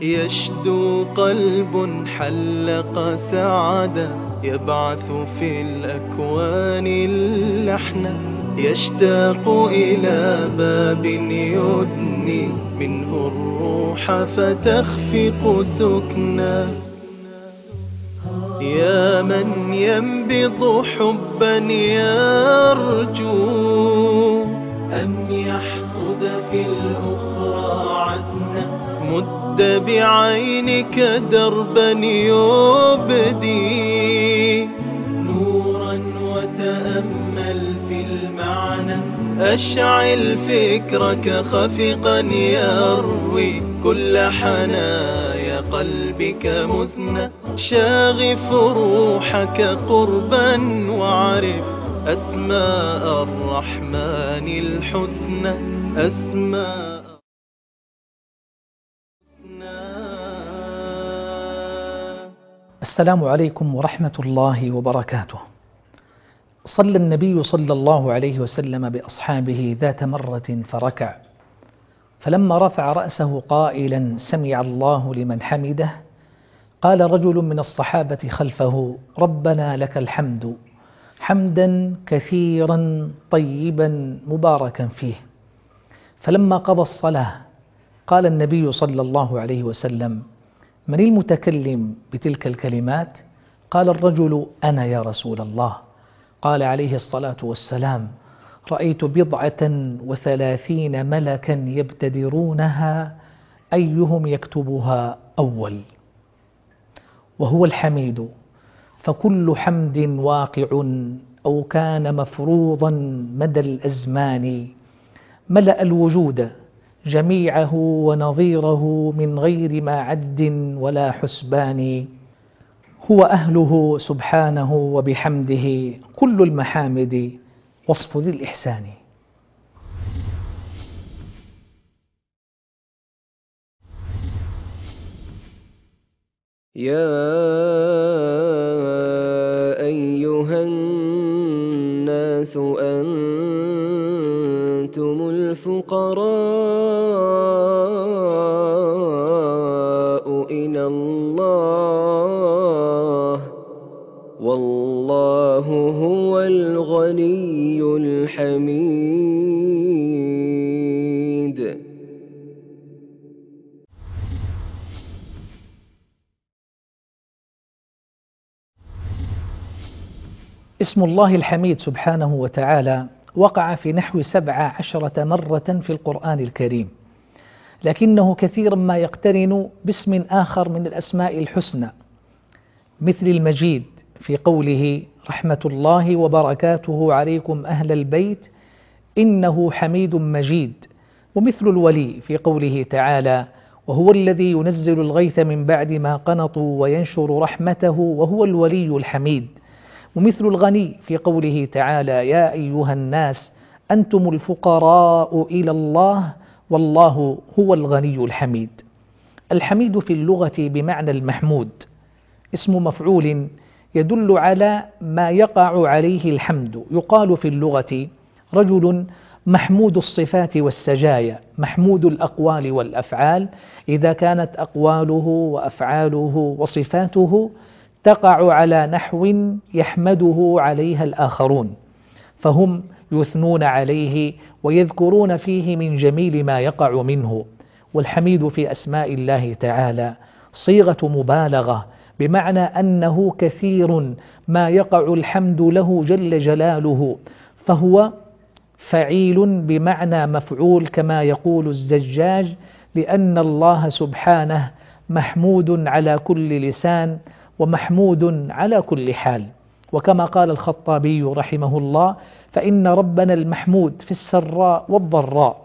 يشدو قلب حلق سعدا، يبعث في الأكوان اللحنا، يشتاق إلى باب يدني منه الروح فتخفق سكنا. يا من ينبض حبا يرجو أن يحصد في الأخرى عدنا، مد بعينك دربا يبدي نورا وتأمل في المعنى، أشعل فكرك خفقا يروي كل حنايا قلبك مثنى، شاغف روحك قربا واعرف أسماء الرحمن الحسنى، أسماء السلام عليكم ورحمة الله وبركاته. صلى النبي صلى الله عليه وسلم بأصحابه ذات مرة فركع، فلما رفع رأسه قائلا سمع الله لمن حمده، قال رجل من الصحابة خلفه ربنا لك الحمد حمدا كثيرا طيبا مباركا فيه. فلما قضى الصلاة قال النبي صلى الله عليه وسلم من المتكلم بتلك الكلمات؟ قال الرجل أنا يا رسول الله. قال عليه الصلاة والسلام رأيت 37 ملكا يبتدرونها أيهم يكتبها أول، وهو الحميد، فكل حمد واقع أو كان مفروضا مدى الأزمان، ملأ الوجود جميعه ونظيره من غير ما عد ولا حسبان، هو أهله سبحانه وبحمده كل المحامد وصف ذي الإحسان. يا أيها الناس أنتم الفقراء إلى الله والله هو الغني الحميد. اسم الله الحميد سبحانه وتعالى وقع في نحو 17 مرة في القرآن الكريم، لكنه كثيرا ما يقترن باسم آخر من الأسماء الحسنى، مثل المجيد في قوله رحمة الله وبركاته عليكم أهل البيت إنه حميد مجيد، ومثل الولي في قوله تعالى وهو الذي ينزل الغيث من بعد ما قنطوا وينشر رحمته وهو الولي الحميد، ومثل الغني في قوله تعالى يا أيها الناس أنتم الفقراء إلى الله والله هو الغني الحميد. الحميد في اللغة بمعنى المحمود، اسم مفعول يدل على ما يقع عليه الحمد. يقال في اللغة رجل محمود الصفات والسجايا، محمود الأقوال والأفعال إذا كانت أقواله وأفعاله وصفاته تقع على نحو يحمده عليها الآخرون، فهم يثنون عليه ويذكرون فيه من جميل ما يقع منه. والحميد في أسماء الله تعالى صيغة مبالغة، بمعنى أنه كثير ما يقع الحمد له جل جلاله، فهو فعيل بمعنى مفعول كما يقول الزجاج، لأن الله سبحانه محمود على كل لسان ومحمود على كل حال. وكما قال الخطابي رحمه الله فإن ربنا المحمود في السراء والضراء،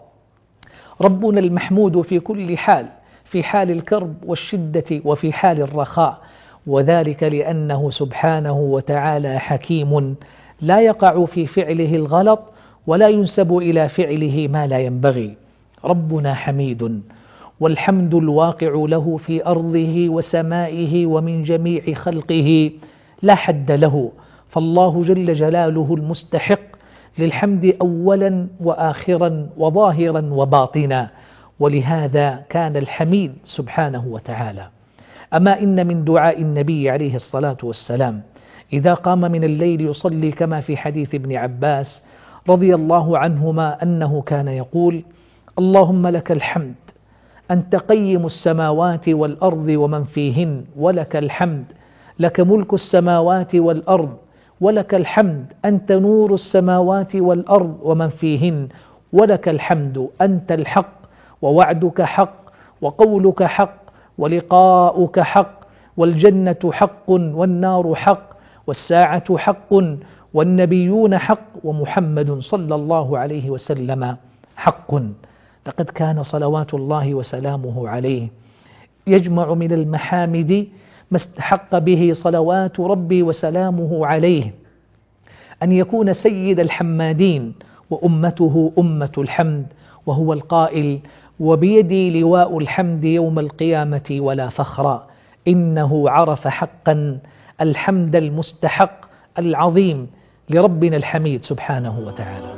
ربنا المحمود في كل حال، في حال الكرب والشدة وفي حال الرخاء، وذلك لأنه سبحانه وتعالى حكيم لا يقع في فعله الغلط ولا ينسب إلى فعله ما لا ينبغي. ربنا حميد، والحمد الواقع له في أرضه وسمائه ومن جميع خلقه لا حد له، فالله جل جلاله المستحق للحمد أولا وآخرا وظاهرا وباطنا، ولهذا كان الحميد سبحانه وتعالى. أما إن من دعاء النبي عليه الصلاة والسلام إذا قام من الليل يصلي كما في حديث ابن عباس رضي الله عنهما أنه كان يقول: اللهم لك الحمد أنت قيم السماوات والأرض ومن فيهن ولك الحمد، لك ملك السماوات والأرض ولك الحمد، أنت نور السماوات والأرض ومن فيهن ولك الحمد، أنت الحق ووعدك حق وقولك حق ولقاؤك حق، والجنة حق والنار حق والساعة حق والنبيون حق ومحمد صلى الله عليه وسلم حق. لقد كان صلوات الله وسلامه عليه يجمع من المحامد ما استحق به صلوات ربي وسلامه عليه أن يكون سيد الحمادين وأمته أمة الحمد، وهو القائل: وبيدي لواء الحمد يوم القيامة ولا فخرا. إنه عرف حقا الحمد المستحق العظيم لربنا الحميد سبحانه وتعالى.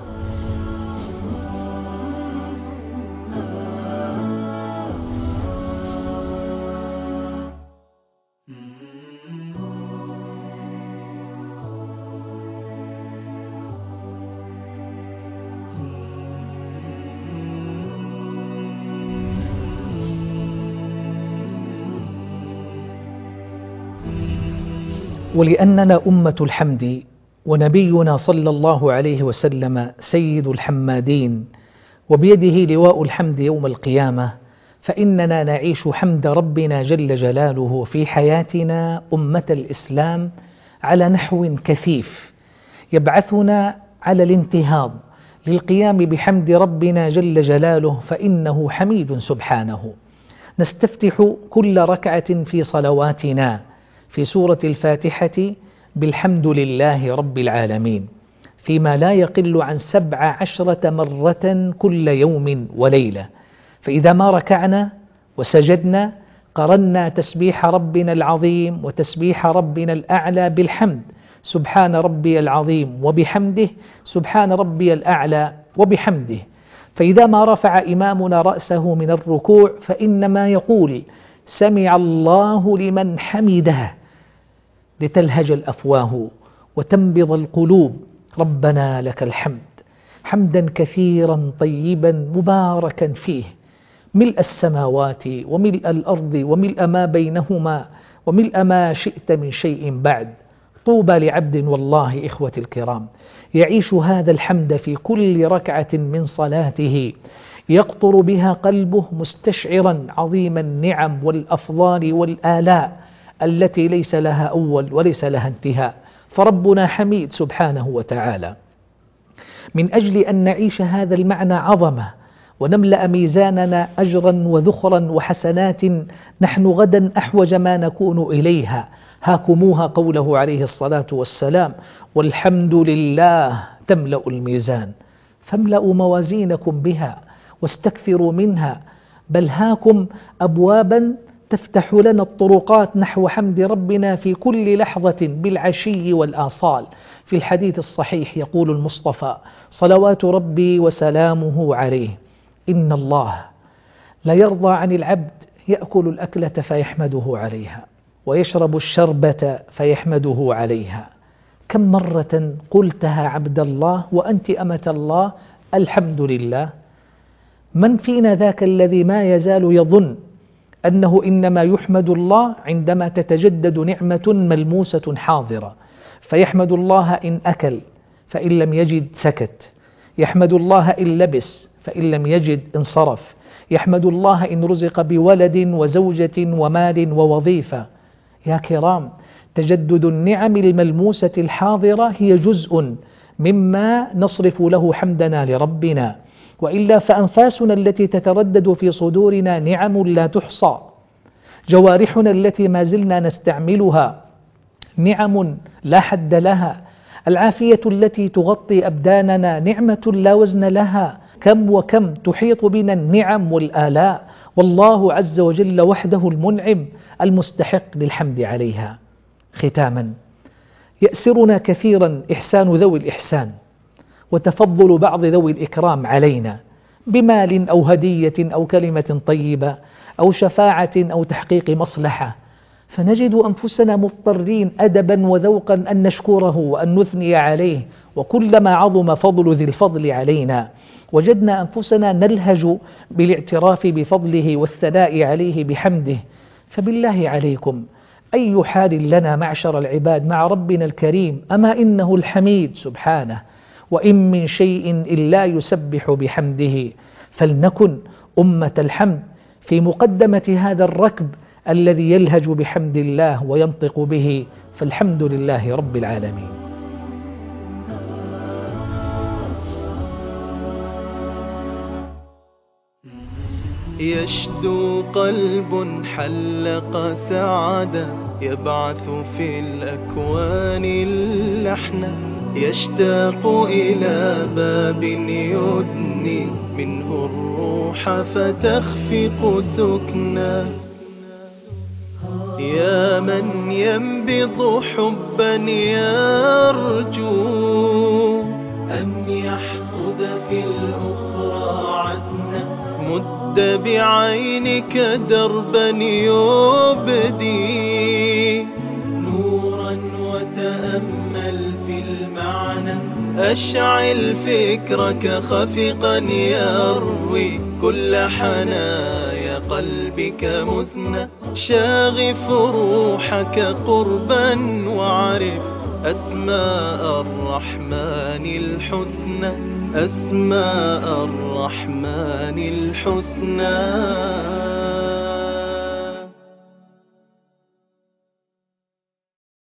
ولأننا أمة الحمد ونبينا صلى الله عليه وسلم سيد الحمادين وبيده لواء الحمد يوم القيامة، فإننا نعيش حمد ربنا جل جلاله في حياتنا أمة الإسلام على نحو كثيف يبعثنا على الانتهاض للقيام بحمد ربنا جل جلاله، فإنه حميد سبحانه. نستفتح كل ركعة في صلواتنا في سورة الفاتحة بالحمد لله رب العالمين، فيما لا يقل عن 17 مرة كل يوم وليلة. فإذا ما ركعنا وسجدنا قرنا تسبيح ربنا العظيم وتسبيح ربنا الأعلى بالحمد، سبحان ربي العظيم وبحمده سبحان ربي الأعلى وبحمده. فإذا ما رفع إمامنا رأسه من الركوع فإنما يقول: سمع الله لمن حمده، لتلهج الأفواه وتنبض القلوب، ربنا لك الحمد حمدا كثيرا طيبا مباركا فيه، ملء السماوات وملء الأرض وملء ما بينهما وملء ما شئت من شيء بعد. طوبى لعبد والله إخوة الكرام يعيش هذا الحمد في كل ركعة من صلاته، يقطر بها قلبه مستشعرا عظيم النعم والأفضال والآلاء التي ليس لها أول وليس لها انتهاء. فربنا حميد سبحانه وتعالى. من أجل أن نعيش هذا المعنى عظمة ونملأ ميزاننا أجرا وذخرا وحسنات، نحن غدا أحوج ما نكون إليها. هاكموها قوله عليه الصلاة والسلام: والحمد لله تملأ الميزان، فاملأوا موازينكم بها واستكثروا منها، بل هاكم أبوابا تفتح لنا الطرقات نحو حمد ربنا في كل لحظة بالعشي والآصال. في الحديث الصحيح يقول المصطفى صلوات ربي وسلامه عليه: إن الله لا يرضى عن العبد يأكل الأكلة فيحمده عليها ويشرب الشربة فيحمده عليها. كم مرة قلتها عبد الله وأنت أمة الله الحمد لله؟ من فينا ذاك الذي ما يزال يظن أنه إنما يحمد الله عندما تتجدد نعمة ملموسة حاضرة، فيحمد الله إن أكل فإن لم يجد سكت، يحمد الله إن لبس فإن لم يجد انصرف، يحمد الله إن رزق بولد وزوجة ومال ووظيفة. يا كرام، تجدد النعم الملموسة الحاضرة هي جزء مما نصرف له حمدنا لربنا، وإلا فأنفاسنا التي تتردد في صدورنا نعم لا تحصى، جوارحنا التي ما زلنا نستعملها نعم لا حد لها، العافية التي تغطي أبداننا نعمة لا وزن لها. كم وكم تحيط بنا النعم والآلاء، والله عز وجل وحده المنعم المستحق للحمد عليها. ختاما، يأسرنا كثيرا إحسان ذوي الإحسان وتفضل بعض ذوي الإكرام علينا بمال أو هدية أو كلمة طيبة أو شفاعة أو تحقيق مصلحة، فنجد أنفسنا مضطرين أدبا وذوقا أن نشكره وأن نثني عليه، وكلما عظم فضل ذي الفضل علينا وجدنا أنفسنا نلهج بالاعتراف بفضله والثناء عليه بحمده. فبالله عليكم أي حال لنا معشر العباد مع ربنا الكريم؟ أما إنه الحميد سبحانه، وإن من شيء إلا يسبح بحمده. فلنكن أمة الحمد في مقدمة هذا الركب الذي يلهج بحمد الله وينطق به، فالحمد لله رب العالمين. يشدو قلب حلق سعادة، يبعث في الأكوان اللحنا، يشتاق إلى باب يدني منه الروح فتخفق سكنا. يا من ينبض حبا يرجو أن يحصد في الأخرى عدنا، مد بعينك دربا يبدي نورا وتأمل في المعنى، أشعل فكرك خفقا يروي كل حنايا قلبك مزنة، شاغف روحك قربا وعرف أسماء الرحمن الحسنى، أسماء الرحمن الحسنى.